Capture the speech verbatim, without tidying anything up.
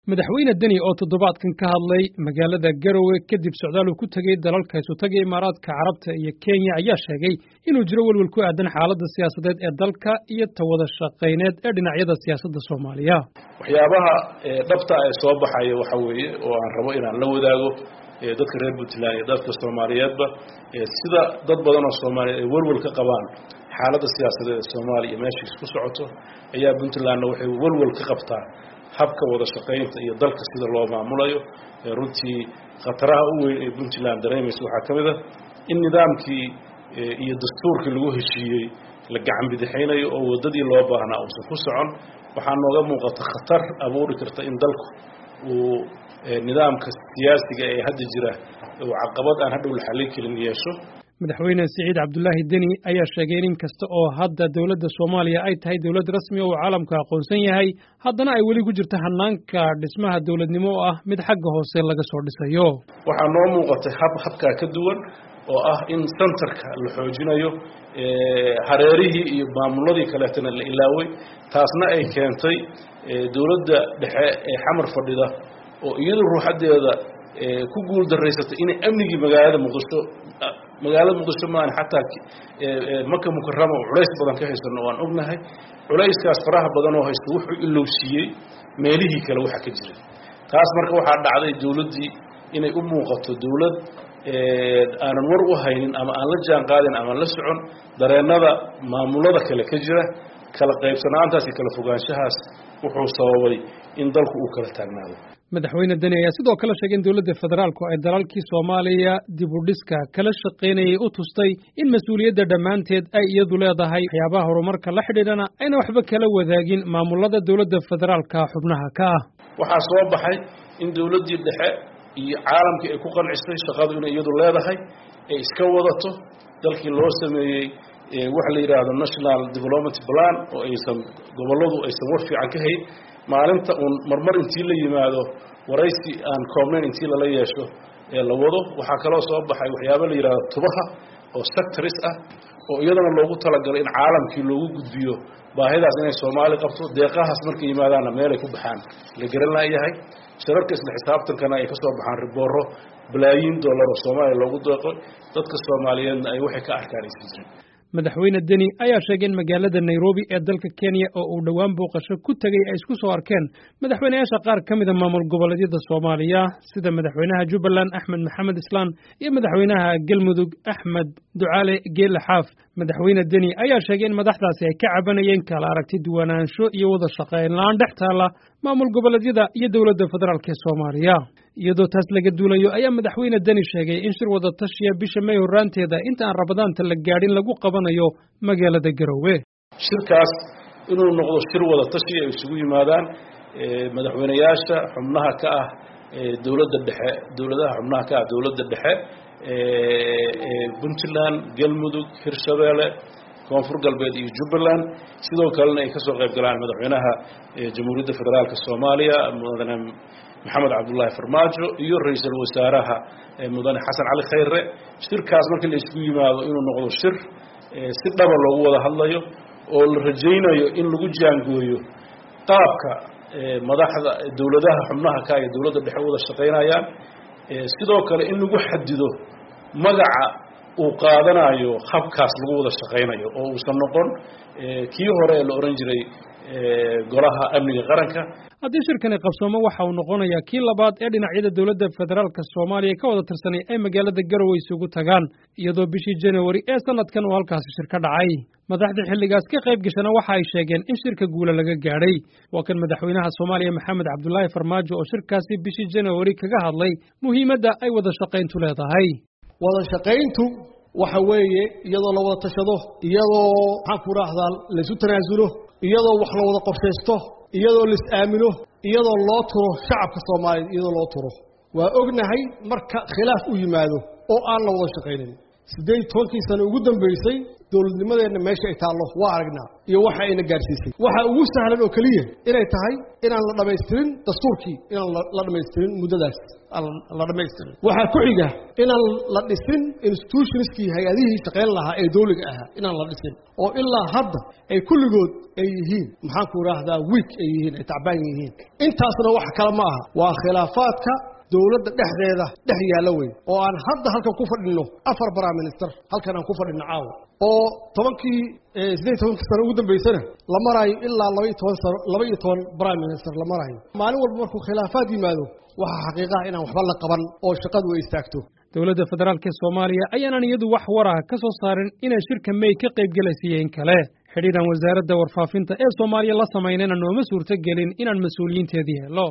madaxweyne deni oo toddobaadkan ka hadlay magaalada Garowe kadib socdaal uu ku tagay dalalka isu tagay Imaaraadka Carabta iyo Kenya ayaa sheegay inuu jiro walwal ku aadan xaaladda siyaasadeed ee dalka iyo tawada shaqeyneed ee dhinacyada siyaasadda Soomaaliya. waxyaabaha dhabta ah ee soo baxaya waxa weeye oo aan rabo inaan la wadaago dadka reer Puntland iyo dadka Soomaaliyeedba sida dad badan oo Soomaaliyeed ay walwal ka qabaan xaaladda siyaasadeed ee Soomaaliya meesha isku socoto ayaa Puntland waxay walwal ka qabtaa habka wada shaqeynta iyo dalka sida loo maamulayo runtii khataraha u weyn ee Puntland dareemayso waxa kamid ah in nidaamkii iyo dastuurkii lagu heshiiyay la gacan bidixeynayo oo wadadii loo baahnaa uu ku socon waxa nooga muuqata khatar abuuri karta in dalku uu nidaamka siyaasiga ee hadda jira oo caqabad aan hadhow la xalin karin yeesho. madaxweyne Siciid Cabdullaahi Deni ayaa sheegay in kasta oo hadda dawladda Soomaaliya ay tahay dawlad rasmi oo caalamka aqoonsan yahay haddana ay weli ku jirto hanaanka dhismaha dawladnimo oo ah mid xagga hoose laga soo dhisayo. waxaa noo muuqatay hab habka ka duwan oo ah in centerka la xoojinayo hareerihii iyo maamuladii kaleetana la ilaaway taasna ay keentay dawladda dhexe ee xamar fadhida oo iyadu ruuxadeeda ku guul dareysatay in amnigi magaalada Muqdisho magaalada Muqdisho maan xataa Makka Mukarrama culays badan ka haysan oo aan ognahay culayskaas faraha badan oo haysto wuxuu ilowsiiyay meelihii kale waxa ka jira taas marka waxa dhacday dawladdii inay u muuqato dawlad aanan war u haynin ama aan la jaan qaadin ama la socon dareenada maamulada kale ka jira kala qaybsanaantaas iyo kala fogaanshahaas wuxuu sababay in dalku uu kala taagnaado. madaxweyne Deni ayaa sidoo kale sheegay in dawladda federaalku ay dalalkii Soomaaliya dib u dhiska kala shaqeynayay u tustay in mas'uuliyadda dhamaanteed ay iyadu leedahay waxyaabaha horumarka la xidhiidhana ayna waxba kala wadaagin maamulada dawladda federaalka xubnaha ka ah. waxaa soo baxay in dawladdii dhexe iyo caalamkii ay ku qancisay shaqadu inay iyadu leedahay ay iska wadato dalkii loo sameeyay waxa la yiraahdo National Development Plan oo aysan goboladu aysan war fiican ka hayn maalinta uun marmar intii la yimaado waraysi aan koobnayn intii la yeesho ee la wado waxa kale oo soo baxay waxyaabo la yiraahdo tubaha oo sectors ah oo iyadana loogu talagalay in caalamkii loogu gudbiyo baahidaas inay Soomaali qabto deeqahaas markay yimaadaan meel ay ku baxaan la garan laayahay shirarka isla xisaabtankana ay ka soo baxaan ribooro bilaayin dollar oo Soomaali loogu deeqo dadka Soomaaliyeed ay waxay ka arkaan isjirin. madaxweyne Deni ayaa sheegay in magaalada Nairobi ee dalka Kenya oo uu dhawaan booqasho ku tagay ay isku soo arkeen madaxweynayaasha qaar ka mid ah maamul goboleedyada Soomaaliya sida madaxweynaha Jubbaland Axmed Maxamed Islaan iyo madaxweynaha Galmudug Axmed Ducaale Geele Xaaf. madaxweyne Deni ayaa sheegay in madaxdaasi ay ka cabanayeen kala aragti duwanaansho iyo wada shaqeyn la'aan dhex taala maamul goboleedyada iyo dawladda federaalka ee Soomaaliya. iyadoo taas laga duulayo ayaa madaxweyne Deni sheegay in shir wada tashiya bisha May horaanteeda inta aan Rabadaanta la gaadhin lagu qabanayo magaalada Garowe. shirkaas inuu noqdo shir wada tashi ay isugu yimaadaan madaxweynayaasha xubnaha ka ah dawladda dhexe dawladaha xubnaha ka ah dawladda dhexe ee Puntland, Galmudug, Hirshabeelle, Koonfur Galbeed iyo Jubbaland sidoo kalena ay ka soo qayb galaan madaxweynaha Jamhuuriyadda Federaalka Soomaaliya mudane Maxamed Cabdullaahi Farmaajo iyo ra'iisul wasaaraha mudane Xasan Cali Khayre. shirkaas markii la isku yimaado inuu noqdo shir si dhab ah loogu wada hadlayo oo la rajaynayo in lagu jaangooyo qaabka madaxda dawladaha xubnaha ka ah dawladda dhexe wada shaqeynayaan sidoo kale in lagu xadido magaca uu qaadanayo habkaas lagu wada shaqeynayo oo uusan noqon kii hore la oran jiray golaha amniga qaranka. haddii shirkani qabsoomo waxa uu noqonayaa kii labaad ee dhinacyada dawladda federaalka Soomaaliya ka wada tirsanay ay magaalada Garowe isugu tagaan iyadoo bishii January ee sanadkan uu halkaasi shir ka dhacay. madaxda xilligaas ka qayb gashana waxa ay sheegeen in shirka guula laga gaadhay. waa kan madaxweynaha Soomaaliya Maxamed Cabdullaahi Farmaajo oo shirkaasi bishii January kaga hadlay muhiimadda ay wada shaqeyntu leedahay. wada shaqeyntu waxa weeye iyadoo la wada tashado iyadoo waxaan ku raahdaa la isu tanaasulo iyadoo wax la wada qorsheysto iyadoo la is aamino iyadoo loo turo shacabka Soomaaliyeed iyadoo loo turo waa ognahay marka khilaaf u yimaado oo aan la wada shaqeynin siddeed iyo toban sano ugu dambeysay dowladnimadeena meesha ay taallo waa aragnaa iyo waxa ayna gaarsiisay waxa ugu sahlan oo kaliya inay tahay inaan la dhameystirin dastuurkii inaan la dhameystirin muddadaas la dhameystirin waxa ku xiga inaan la dhisin institutionskii hay'adihii shaqeyn lahaa ee dawliga ahaa inaan la dhisin oo ilaa hadda ay kulligood ay yihiin maxaan ku raahdaa week ay yihiin ay tacbaan yihiin intaasna wax kale ma aha waa khilaafaadka dawladda dhexdeeda dhex yaala weyn oo aan hadda halkan ku fadhino afar prime minister halkan aan ku fadhino caawa oo tobankii siddeed iyo tobankii sano ugu dambeysana la maraayo ilaa laba iyo toban sano laba iyo toban prime minister la maraayo maalin walba markuu khilaafaad yimaado waxaa xaqiiqaha inaan waxba la qaban oo shaqadu ay istaagto dowladda federaalka ee Soomaaliya ayaanan iyadu wax waraha ka soo saarin inay shirka May ka qayb galaysiin kale xidhiidhan wasaaradda warfaafinta ee Soomaaliya la sameeyayna nooma suurta gelin inaan mas'uuliyiinteedii helo